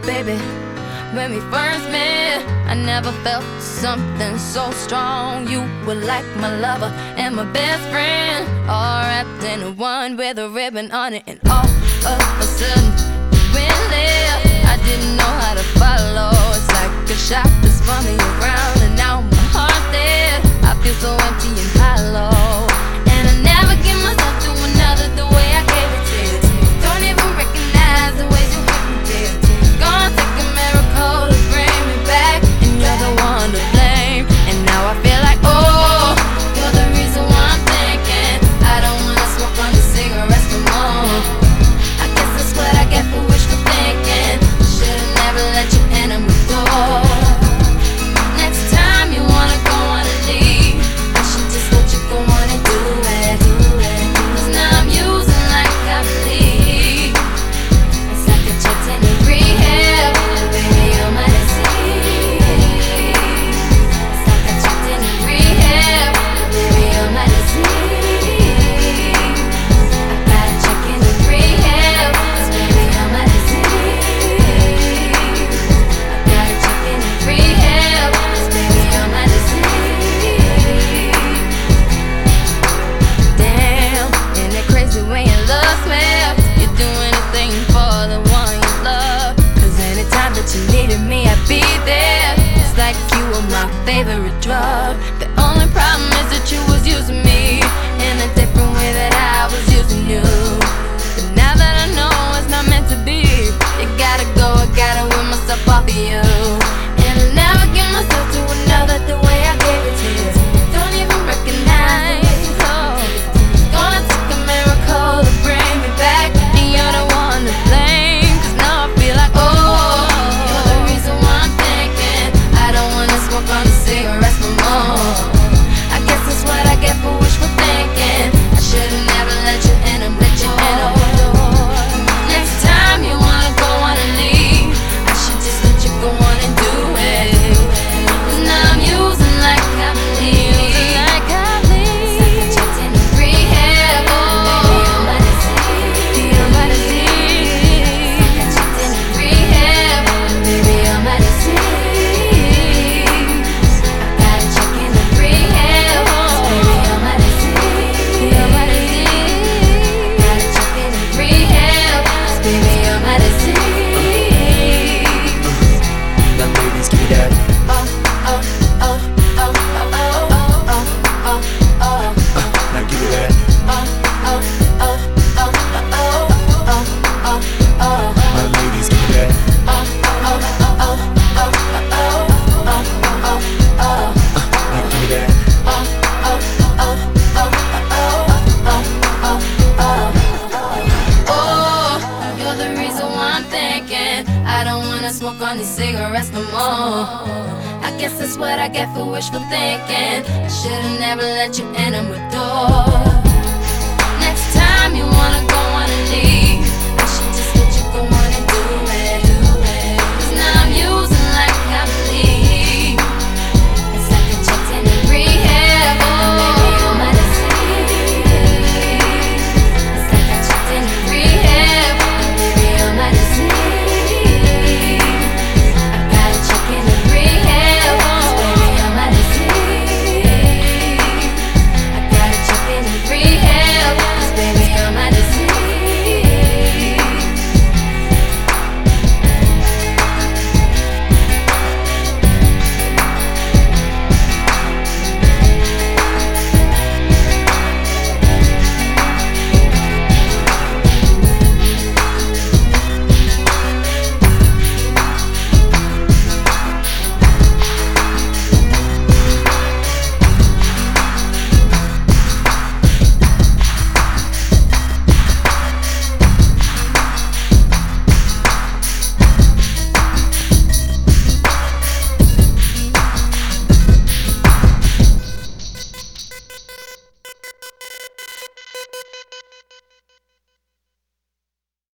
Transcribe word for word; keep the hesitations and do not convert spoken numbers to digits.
baby. When we first met, I never felt something so strong. You were like my lover and my best friend, all wrapped in one with a ribbon on it. And all of a sudden, you went left. I didn't know how to follow. It's like a shot that's spun me around, and now my heart's dead. I feel so empty and hollow, and I never give myself to another the way I gave it to you. Don't even recognize the ways you hurt me, dear. Gonna take a miracle to bring me back, and you're the one to blame. And now I feel like, oh, you're the reason why I'm thinking I don't wanna smoke on the cigarettes no more. I guess that's what I get for wishful thinking. Should've never let you in my door. Next time you wanna go on a leave, I should just let you go on and do it. Cause now I'm using like I believe. It's like a checked in a rehab, baby, you're my disease. It's like I checked in a rehab, baby, you're my disease. I gotta check in a rehab, cause baby, you're my disease. I gotta check in a rehab, cause baby, you're my disease. Damn, isn't it crazy when your love smells? You do anything for the one you love. Cause anytime that you needed me, I'd be there. It's like you were my favorite drug. The only problem is that you was using me in a different way that I was using you. But now that I know it's not meant to be, it gotta go, I gotta win myself off of you. And I'll never give myself to another the way I gave it to you. Don't even recognize. Gonna take a miracle to bring me back, and you're the one to blame. Cause now I feel like, oh, you're the reason why I'm thinking I don't wanna smoke on the cigarettes no more. I guess that's what I get for wishful thinking. I should've never let you in and let you in a door. Next time you wanna go on and leave, I should just let you go on and do it. Cause now I'm using like I believe. Like I believe. Checked in a rehab, baby, you're my disease. You're my disease. Checked in a rehab, baby, you're my disease. I gotta check in a rehab, baby, you're my disease. You're my disease. Gotta check in a rehab, baby, you're my disease. Now ladies, give me that. Oh, oh, oh, oh, oh, oh, oh, oh, oh, oh. Now give me that. Oh, oh, oh, oh, oh, oh, oh, oh, oh. My ladies, give me that. Oh, oh, oh, oh, oh, oh, oh, oh, oh, oh. Now give me that. Oh, oh, oh, oh, oh, oh, oh, oh. Oh, you're the reason why I'm thinking I don't wanna smoke on these cigarettes no more. I guess that's what I get for wishful thinking. I should've never let you in my door. Next time you wanna